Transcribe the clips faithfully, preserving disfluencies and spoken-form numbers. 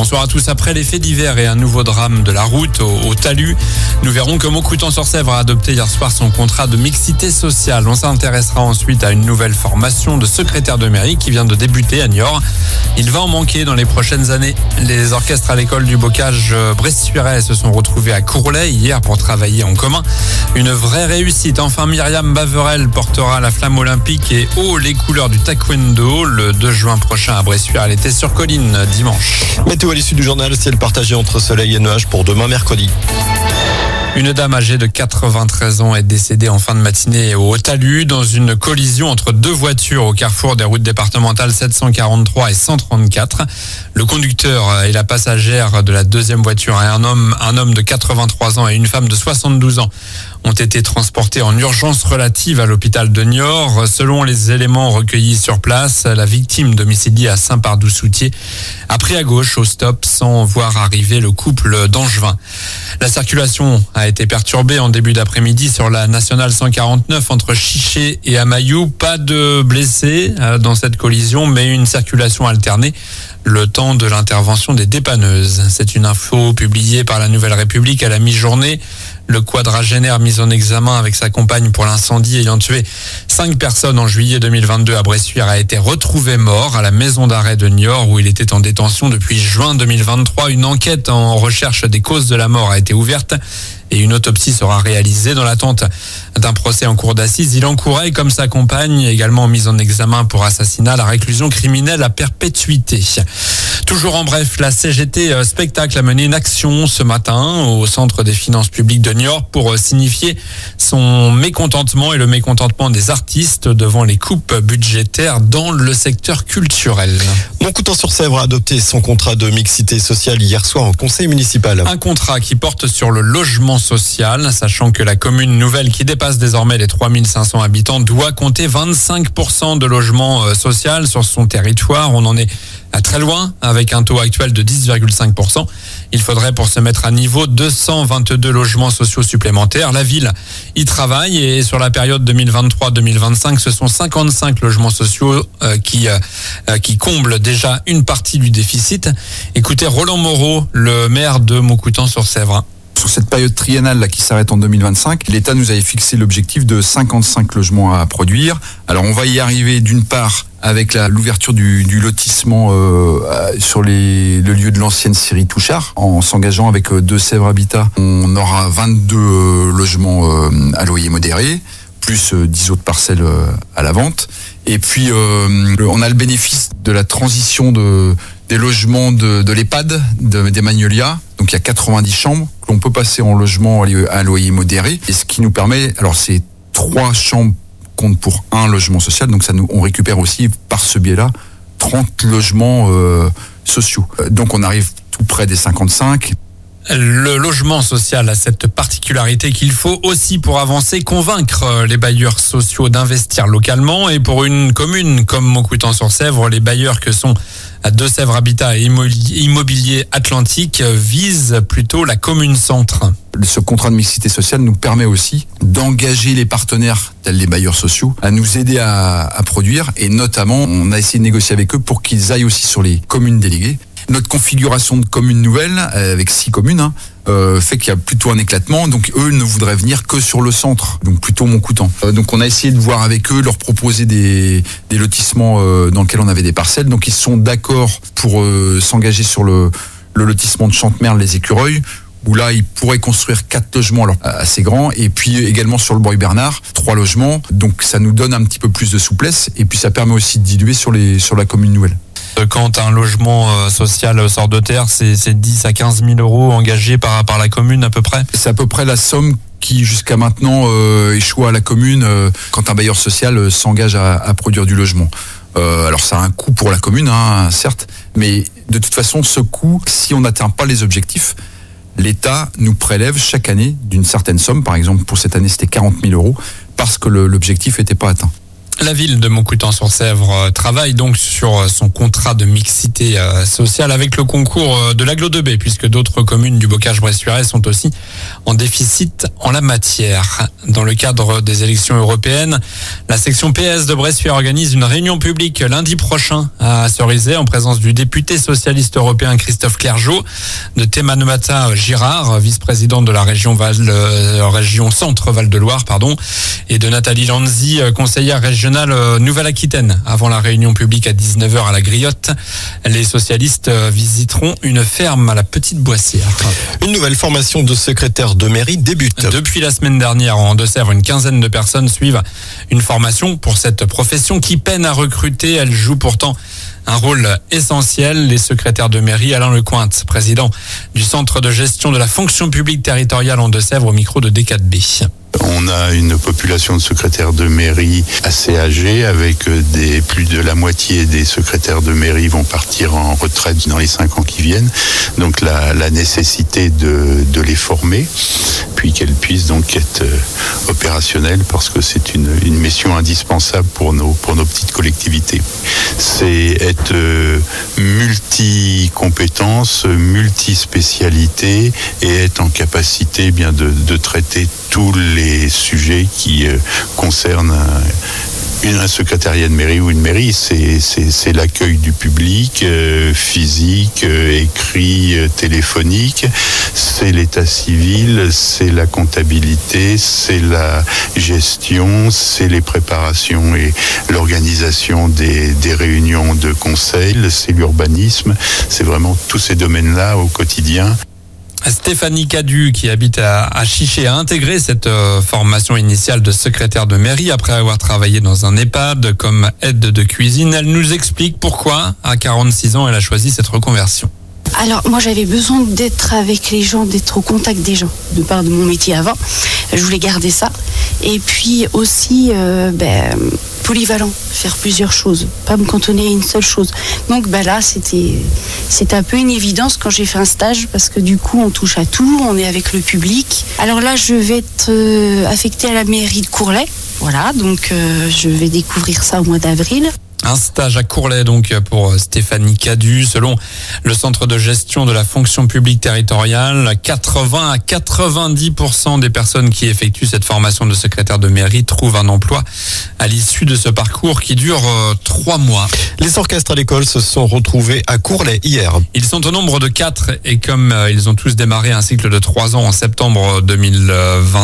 Bonsoir à tous. Après les faits divers et un nouveau drame de la route au, au talus, nous verrons que Montcoutan-sur-Sèvre a adopté hier soir son contrat de mixité sociale. On s'intéressera ensuite à une nouvelle formation de secrétaire de mairie qui vient de débuter à Niort. Il va en manquer dans les prochaines années. Les orchestres à l'école du bocage Brest-Suiret se sont retrouvés à Courlay hier pour travailler en commun. Une vraie réussite. Enfin, Myriam Baverel portera la flamme olympique et haut les couleurs du taekwondo le deux juin prochain à Brest-Suiret. Elle était sur colline dimanche. Météo à l'issue du journal, ciel partagé entre soleil et nuages pour demain mercredi. Une dame âgée de quatre-vingt-treize ans est décédée en fin de matinée au Talus dans une collision entre deux voitures au carrefour des routes départementales sept cent quarante-trois et cent trente-quatre. Le conducteur et la passagère de la deuxième voiture et un homme, un homme de quatre-vingt-trois ans et une femme de soixante-douze ans ont été transportés en urgence relative à l'hôpital de Niort. Selon les éléments recueillis sur place, la victime domiciliée à Saint-Pardoux-Soutier a pris à gauche au stop sans voir arriver le couple d'Angevin. La circulation a été perturbée en début d'après-midi sur la nationale cent quarante-neuf entre Chiché et Amaillou. Pas de blessés dans cette collision, mais une circulation alternée le temps de l'intervention des dépanneuses. C'est une info publiée par la Nouvelle République à la mi-journée. Le quadragénaire mis en examen avec sa compagne pour l'incendie ayant tué cinq personnes en juillet deux mille vingt-deux à Brest-Suiret a été retrouvé mort à la maison d'arrêt de Niort où il était en détention depuis juin deux mille vingt-trois. Une enquête en recherche des causes de la mort a été ouverte et une autopsie sera réalisée dans l'attente d'un procès en cour d'assises. Il encourait, comme sa compagne, également mise en examen pour assassinat, la réclusion criminelle à perpétuité. Toujours en bref, la C G T Spectacle a mené une action ce matin au Centre des finances publiques de Niort pour signifier son mécontentement et le mécontentement des artistes devant les coupes budgétaires dans le secteur culturel. Montcoutan-sur-Sèvre a adopté son contrat de mixité sociale hier soir au conseil municipal. Un contrat qui porte sur le logement social, sachant que la commune nouvelle qui dépasse désormais les trois mille cinq cents habitants doit compter vingt-cinq pour cent de logements social sur son territoire. On en est à très loin avec un taux actuel de dix virgule cinq pour cent. Il faudrait pour se mettre à niveau deux cent vingt-deux logements sociaux supplémentaires. La ville y travaille et sur la période deux mille vingt-trois deux mille vingt-cinq, ce sont cinquante-cinq logements sociaux euh, qui, euh, qui comblent déjà une partie du déficit. Écoutez Roland Moreau, le maire de Montcoutan-sur-Sèvre. Sur cette période triennale là, qui s'arrête en deux mille vingt-cinq, l'État nous avait fixé l'objectif de cinquante-cinq logements à produire. Alors on va y arriver d'une part avec la, l'ouverture du, du lotissement euh, sur les, le lieu de l'ancienne scierie Touchard. En s'engageant avec euh, Deux-Sèvres Habitat, on aura vingt-deux euh, logements euh, à loyer modéré, plus euh, dix autres parcelles euh, à la vente. Et puis euh, on a le bénéfice de la transition de des logements de, de l'EHPAD, de, des Magnolia. Donc il y a quatre-vingt-dix chambres qu'on peut passer en logement à loyer modéré. Et ce qui nous permet, alors c'est trois chambres comptent pour un logement social. Donc ça nous, on récupère aussi par ce biais-là trente logements euh, sociaux. Donc on arrive tout près des cinquante-cinq. Le logement social a cette particularité qu'il faut aussi pour avancer convaincre les bailleurs sociaux d'investir localement et pour une commune comme Montcoutan-sur-Sèvre, les bailleurs que sont Deux-Sèvres Habitat et Immobilier Atlantique visent plutôt la commune centre. Ce contrat de mixité sociale nous permet aussi d'engager les partenaires tels les bailleurs sociaux à nous aider à, à produire et notamment on a essayé de négocier avec eux pour qu'ils aillent aussi sur les communes déléguées. Notre configuration de commune nouvelle, avec six communes, hein, euh, fait qu'il y a plutôt un éclatement. Donc eux ne voudraient venir que sur le centre, donc plutôt Montcoutan. Euh, donc on a essayé de voir avec eux, leur proposer des, des lotissements euh, dans lesquels on avait des parcelles. Donc ils sont d'accord pour euh, s'engager sur le, le lotissement de Chantemerle, les Écureuils, où là ils pourraient construire quatre logements alors, assez grands. Et puis également sur le Breuil-Bernard, trois logements. Donc ça nous donne un petit peu plus de souplesse. Et puis ça permet aussi de diluer sur, les, sur la commune nouvelle. Quand un logement social sort de terre, c'est, c'est dix à quinze mille euros engagés par, par la commune à peu près. C'est à peu près la somme qui jusqu'à maintenant euh, échoue à la commune euh, quand un bailleur social euh, s'engage à, à produire du logement. Euh, alors ça a un coût pour la commune, hein, certes, mais de toute façon ce coût, si on n'atteint pas les objectifs, l'État nous prélève chaque année d'une certaine somme. Par exemple pour cette année c'était quarante mille euros parce que le, l'objectif n'était pas atteint. La ville de Montcoutan-sur-Sèvre travaille donc sur son contrat de mixité sociale avec le concours de l'Agglo deux B, puisque d'autres communes du Bocage-Bressuirais sont aussi en déficit en la matière. Dans le cadre des élections européennes, la section P S de Bressuire organise une réunion publique lundi prochain à Cerizay en présence du député socialiste européen Christophe Clergeau, de Thémanomata Girard, vice-présidente de la région, Val, euh, région Centre Val-de-Loire, pardon, et de Nathalie Lanzi, conseillère régionale Nouvelle-Aquitaine. Avant la réunion publique à dix-neuf heures à la Griotte, les socialistes visiteront une ferme à la Petite Boissière. Une nouvelle formation de secrétaire de mairie débute. Depuis la semaine dernière, en Deux-Sèvres, une quinzaine de personnes suivent une formation pour cette profession qui peine à recruter. Elle joue pourtant un rôle essentiel. Les secrétaires de mairie, Alain Lecointe, président du Centre de gestion de la fonction publique territoriale en Deux-Sèvres, au micro de D quatre B. On a une population de secrétaires de mairie assez âgée, avec des, plus de la moitié des secrétaires de mairie vont partir en retraite dans les cinq ans qui viennent. Donc la, la nécessité de, de les former, puis qu'elles puissent donc être opérationnelles, parce que c'est une, une mission indispensable pour nos, pour nos petites collectivités. C'est être multi-compétences, multi-spécialités, et être en capacité eh bien de, de traiter tous les sujets qui euh, concernent un, une, un secrétariat de mairie ou une mairie. C'est, c'est, c'est l'accueil du public, euh, physique, euh, écrit, euh, téléphonique. C'est l'état civil, c'est la comptabilité, c'est la gestion, c'est les préparations et l'organisation des, des réunions de conseil, c'est l'urbanisme. C'est vraiment tous ces domaines-là au quotidien. Stéphanie Cadu, qui habite à, à Chiché, a intégré cette euh, formation initiale de secrétaire de mairie après avoir travaillé dans un EHPAD comme aide de cuisine. Elle nous explique pourquoi, à quarante-six ans, elle a choisi cette reconversion. Alors moi j'avais besoin d'être avec les gens, d'être au contact des gens, de part de mon métier avant. Je voulais garder ça. Et puis aussi euh, ben, polyvalent, faire plusieurs choses, pas me cantonner à une seule chose. Donc ben là c'était, c'était un peu une évidence quand j'ai fait un stage, parce que du coup on touche à tout, on est avec le public. Alors là je vais être euh, affectée à la mairie de Courlay. Voilà, donc euh, je vais découvrir ça au mois d'avril. Un stage à Courlay donc pour Stéphanie Cadu. Selon le Centre de gestion de la fonction publique territoriale, quatre-vingts à quatre-vingt-dix pour cent des personnes qui effectuent cette formation de secrétaire de mairie trouvent un emploi à l'issue de ce parcours qui dure euh, trois mois. Les orchestres à l'école se sont retrouvés à Courlay hier. Ils sont au nombre de quatre et comme euh, ils ont tous démarré un cycle de trois ans en septembre deux mille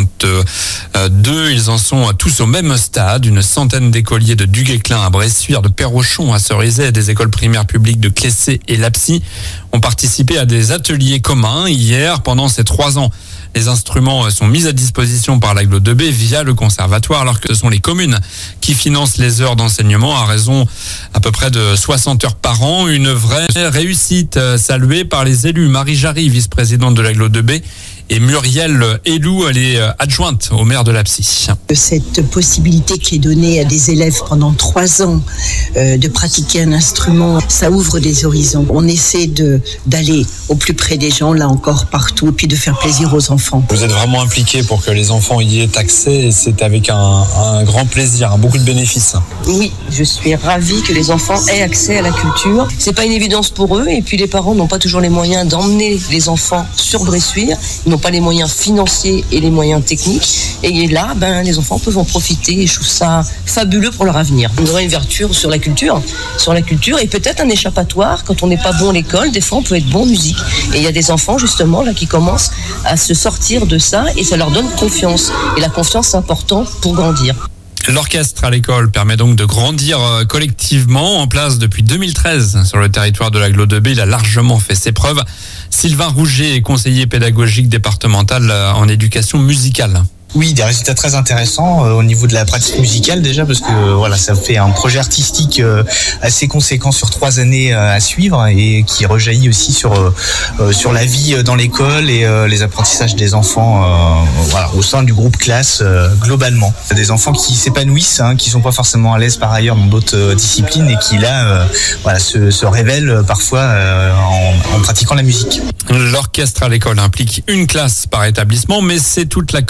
vingt-deux, ils en sont tous au même stade. Une centaine d'écoliers de Duguesclin à Bressuire, de Perrochon à Cerizay et des écoles primaires publiques de Clessé et Lapsy ont participé à des ateliers communs hier. Pendant ces trois ans, les instruments sont mis à disposition par l'Agglo deux B via le conservatoire, alors que ce sont les communes qui financent les heures d'enseignement à raison à peu près de soixante heures par an. Une vraie réussite saluée par les élus. Marie Jarry, vice-présidente de l'Agglo deux B, et Muriel Elou, elle est adjointe au maire de Lapsy. Cette possibilité qui est donnée à des élèves pendant trois ans euh, de pratiquer un instrument, ça ouvre des horizons. On essaie de, d'aller au plus près des gens, là encore partout, et puis de faire plaisir aux enfants. Vous êtes vraiment impliqué pour que les enfants y aient accès, et c'est avec un, un grand plaisir, beaucoup de bénéfices. Oui, je suis ravie que les enfants aient accès à la culture. C'est pas une évidence pour eux, et puis les parents n'ont pas toujours les moyens d'emmener les enfants sur Bressuire. Ils n'ont pas les moyens financiers et les moyens techniques. Et là, ben, les enfants peuvent en profiter, et je trouve ça fabuleux pour leur avenir. On aurait une ouverture sur la culture, sur la culture, et peut-être un échappatoire. Quand on n'est pas bon à l'école, des fois on peut être bon en musique. Et il y a des enfants justement là qui commencent à se sortir de ça, et ça leur donne confiance. Et la confiance, c'est important pour grandir. L'orchestre à l'école permet donc de grandir collectivement. En place depuis deux mille treize sur le territoire de l'Agglo deux B, il a largement fait ses preuves. Sylvain Rouget est conseiller pédagogique départemental en éducation musicale. Oui, des résultats très intéressants euh, au niveau de la pratique musicale déjà, parce que euh, voilà, ça fait un projet artistique euh, assez conséquent sur trois années euh, à suivre, et qui rejaillit aussi sur euh, euh, sur la vie dans l'école et euh, les apprentissages des enfants euh, voilà, au sein du groupe classe euh, globalement. Des enfants qui s'épanouissent, hein, qui sont pas forcément à l'aise par ailleurs dans d'autres euh, disciplines, et qui là euh, voilà, se, se révèlent parfois euh, en, en pratiquant la musique. L'orchestre à l'école implique une classe par établissement, mais c'est toute la communauté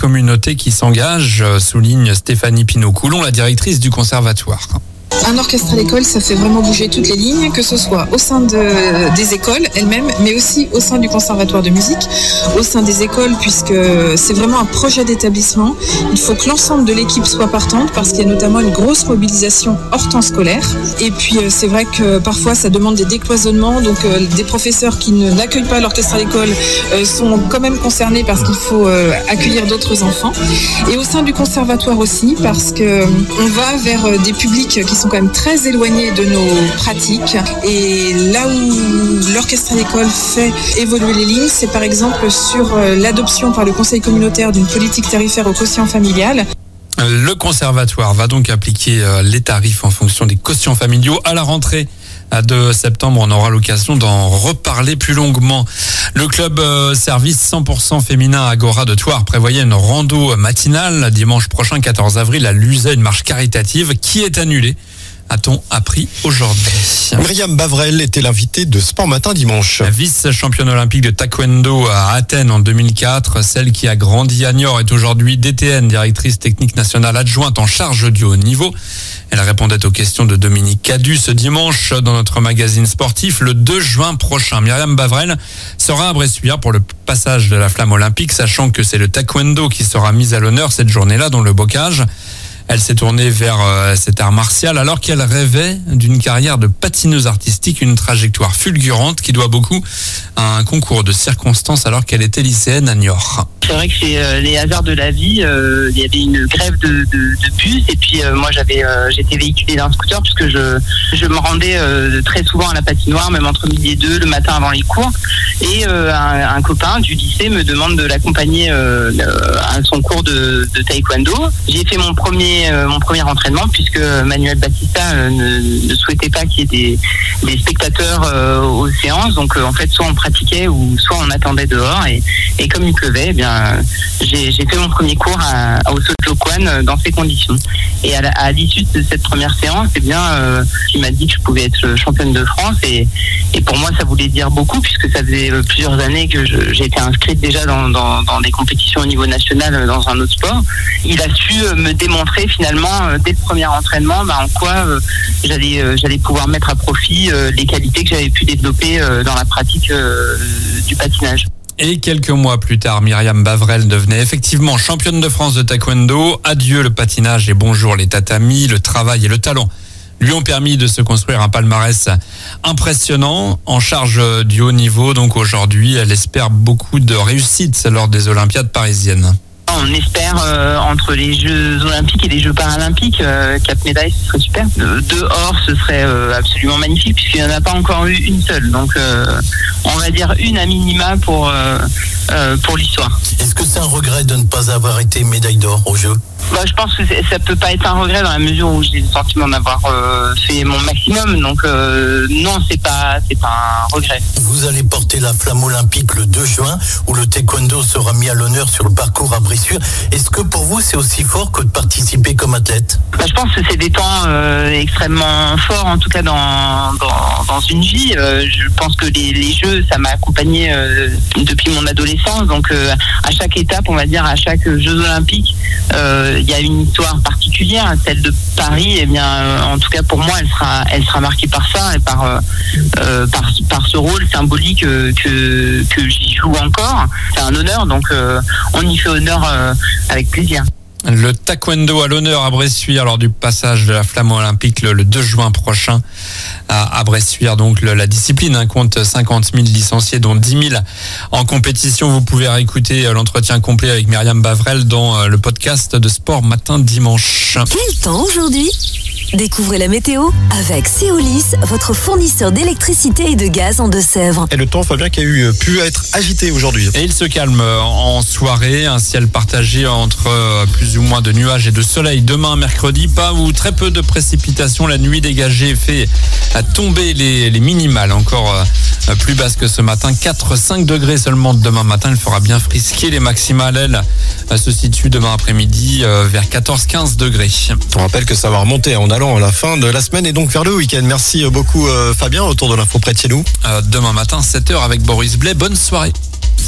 volonté qui s'engage, souligne Stéphanie Pinot-Coulon, la directrice du conservatoire. Un orchestre à l'école, ça fait vraiment bouger toutes les lignes, que ce soit au sein de, des écoles elles-mêmes, mais aussi au sein du conservatoire de musique, au sein des écoles, puisque c'est vraiment un projet d'établissement. Il faut que l'ensemble de l'équipe soit partante, parce qu'il y a notamment une grosse mobilisation hors temps scolaire. Et puis c'est vrai que parfois ça demande des décloisonnements, donc euh, des professeurs qui ne n'accueillent pas l'orchestre à l'école euh, sont quand même concernés parce qu'il faut euh, accueillir d'autres enfants. Et au sein du conservatoire aussi, parce que euh, on va vers euh, des publics qui sont quand même très éloignés de nos pratiques. Et là où l'orchestre à l'école fait évoluer les lignes, c'est par exemple sur l'adoption par le conseil communautaire d'une politique tarifaire au quotient familial. Le conservatoire va donc appliquer les tarifs en fonction des quotients familiaux à la rentrée de septembre. On aura l'occasion d'en reparler plus longuement. Le club service cent pour cent féminin Agora de Thouars prévoyait une rando matinale dimanche prochain, quatorze avril, à Luzet, une marche caritative qui est annulée, a-t-on appris aujourd'hui. Myriam Bavrel était l'invitée de Sport Matin dimanche. Vice-championne olympique de taekwondo à Athènes en deux mille quatre, celle qui a grandi à Niort est aujourd'hui D T N, directrice technique nationale adjointe en charge du haut niveau. Elle répondait aux questions de Dominique Cadu ce dimanche dans notre magazine sportif. Le deux juin prochain, Myriam Bavrel sera à Bressuire pour le passage de la flamme olympique, sachant que c'est le taekwondo qui sera mis à l'honneur cette journée-là dans le bocage. Elle s'est tournée vers euh, cet art martial alors qu'elle rêvait d'une carrière de patineuse artistique, une trajectoire fulgurante qui doit beaucoup à un concours de circonstances alors qu'elle était lycéenne à Niort. C'est vrai que c'est euh, les hasards de la vie. Euh, il y avait une grève de, de, de bus et puis euh, moi j'avais euh, j'étais véhiculée d'un scooter puisque je je me rendais euh, très souvent à la patinoire, même entre midi et deux le matin avant les cours. Et euh, un, un copain du lycée me demande de l'accompagner euh, à son cours de, de taekwondo. J'ai fait mon premier euh, mon premier entraînement puisque Manuel Batista euh, ne, ne souhaitait pas qu'il y ait des, des spectateurs euh, aux séances. Donc euh, en fait soit on pratiquait ou soit on attendait dehors et, et comme il pleuvait, eh bien J'ai, j'ai fait mon premier cours à, à Ossojokwan dans ces conditions. Et à, la, à l'issue de cette première séance, eh bien, euh, il m'a dit que je pouvais être championne de France. Et, et pour moi, ça voulait dire beaucoup puisque ça faisait plusieurs années que je, j'ai été inscrite déjà dans, dans, dans des compétitions au niveau national dans un autre sport. Il a su me démontrer finalement dès le premier entraînement bah, en quoi euh, j'allais, euh, j'allais pouvoir mettre à profit euh, les qualités que j'avais pu développer euh, dans la pratique euh, du patinage. Et quelques mois plus tard, Myriam Bavrel devenait effectivement championne de France de taekwondo. Adieu le patinage et bonjour les tatamis. Le travail et le talent lui ont permis de se construire un palmarès impressionnant en charge du haut niveau. Donc aujourd'hui, elle espère beaucoup de réussite lors des Olympiades parisiennes. On espère euh, entre les Jeux Olympiques et les Jeux Paralympiques, euh, quatre médailles, ce serait super. Euh, deux or, ce serait euh, absolument magnifique puisqu'il n'y en a pas encore eu une seule. Donc euh, on va dire une à minima pour, euh, euh, pour l'histoire. Est-ce que c'est un regret de ne pas avoir été médaille d'or aux Jeux ? Bah, je pense que ça peut pas être un regret dans la mesure où j'ai le sentiment d'avoir euh, fait mon maximum. Donc euh, non, c'est pas c'est pas un regret. Vous allez porter la flamme olympique le deux juin où le taekwondo sera mis à l'honneur sur le parcours à Bressuire. Est-ce que pour vous c'est aussi fort que de participer comme athlète ? Bah, je pense que c'est des temps euh, extrêmement forts, en tout cas dans dans, dans une vie. Euh, je pense que les, les Jeux, ça m'a accompagné euh, depuis mon adolescence. Donc euh, à chaque étape, on va dire à chaque Jeux olympiques, euh, il y a une histoire particulière, celle de Paris. Eh bien, euh, en tout cas pour moi, elle sera, elle sera marquée par ça et par euh, euh, par, par ce rôle symbolique euh, que que j'y joue encore. C'est un honneur, donc euh, on y fait honneur euh, avec plaisir. Le taekwondo à l'honneur à Bressuire lors du passage de la flamme olympique le, le deux juin prochain à, à Bressuire. Donc le, la discipline hein, compte cinquante mille licenciés dont dix mille en compétition. Vous pouvez réécouter l'entretien complet avec Myriam Bavrel dans le podcast de Sport Matin dimanche. Quel temps aujourd'hui ? Découvrez la météo avec Céolis, votre fournisseur d'électricité et de gaz en Deux-Sèvres. Et le temps, Fabien, qui a eu pu être agité aujourd'hui. Et il se calme en soirée, un ciel partagé entre plus ou moins de nuages et de soleil. Demain, mercredi, pas ou très peu de précipitations. La nuit dégagée fait tomber les, les minimales, encore plus basses que ce matin. quatre à cinq degrés seulement demain matin. Il fera bien frisquer. Les maximales, elles, se situent demain après-midi vers quatorze à quinze degrés. On rappelle que ça va remonter en allant à la fin de la semaine et donc vers le week-end. Merci beaucoup euh, Fabien, autour de l'info près de chez nous. Euh, demain matin, sept heures avec Boris Blais. Bonne soirée.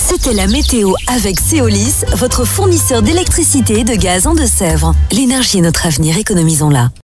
C'était la météo avec Céolis, votre fournisseur d'électricité et de gaz en Deux-Sèvres. L'énergie est notre avenir, économisons-la.